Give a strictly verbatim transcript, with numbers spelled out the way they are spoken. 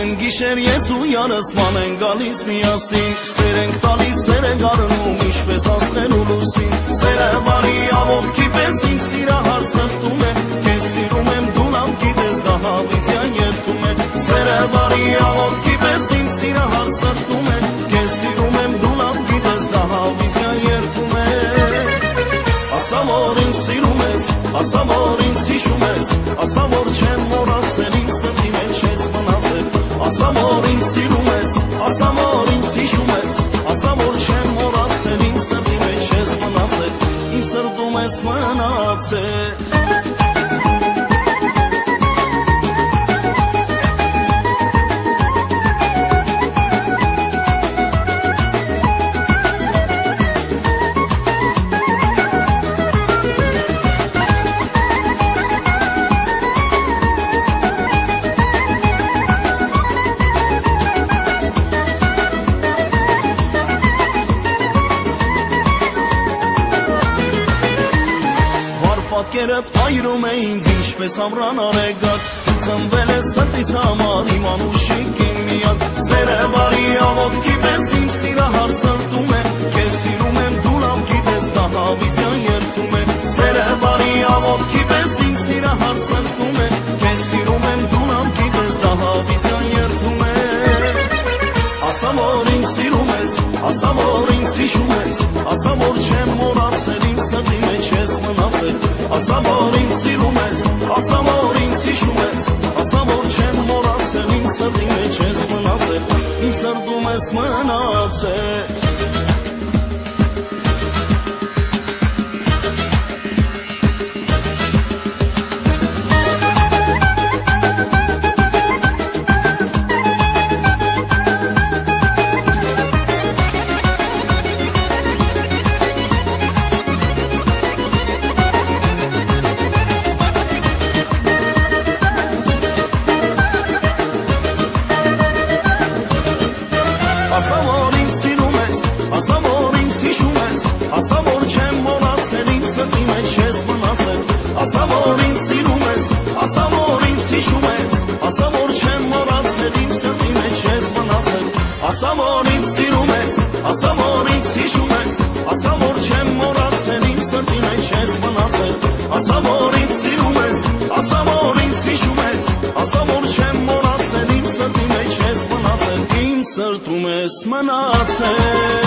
Ամեն գիշեր ես ու յանսման են գալիս միասին, սեր ենք տալիս, սեր ենք առնում ինչպես աստղեր ու լուսին, սերը բարի աղոտքի պես ինձ սիրահար սրտում է, քեզ սիրում եմ դու լավ գիտես դա հավիտյան երդում է, սերը բարի աղոտքի պես ինձ սիրահար սրտում է, քեզ սիրում եմ դու լավ գիտես դա հավիտյան երդում է, ասա որ ինձ սիրում ես, ասա որ ինձ հիշում ես, ասա որ չեմ մոռացել ինձ սրտի մեջ ես մնացել, ասա որ ինձ սիրում ես, ասա որ ինձ հիշում ես, ասա որ չեմ մոռացել ինձ սրտի մեջ ես մնացել, իմ սրտում ես մնացել Պատկերդ այրում է ինձ ինչպես ամռան արեգակ, ծնվել է սրտիս համար իմ անուշիկ իմ միակ, սերը բարի աղոտքի պես իմ սիրահար սրտում է, քեզ սիրում եմ դու լավ գիտես դա հավիտյան երդում է, սերը բարի աղոտքի պես իմ սիրահար սրտում է, քեզ սիրում եմ դու լավ գիտես դա հավիտյան երդում է, ասա որ ինձ սիրում ես, ասա որ ինձ հիշում ես, ասա որ չեմ մոռացել ինձ սրտի մեջ ես մնացել, ասա որ ինձ սիրում ես, ասա որ ինձ հիշում ես, ասա որ չեմ մոռացել ինձ սրտի մեջ ես մնացել, իմ սրտում ես մնացել Ասա որ ինձ սիրում ես, ասա որ ինձ հիշում ես, ասա որ չեմ մոռացել ինձ սրտի մեջ ես մնացել, ասա որ ինձ սիրում ես, ասա որ ինձ հիշում ես, ասա որ չեմ մոռացել ինձ սրտի մեջ ես մնացել, ասա որ ինձ սիրում ես, ասա որ ինձ հիշում ես, ասա որ չեմ մոռացել ինձ սրտի մեջ ես մնացել, ասա որ ինձ սիրում ես, ասա որ ինձ հիշում ես, ասա որ չեմ մոռացել ինձ սրտի մեջ ես մնացել, իմ սրտում ես մնացել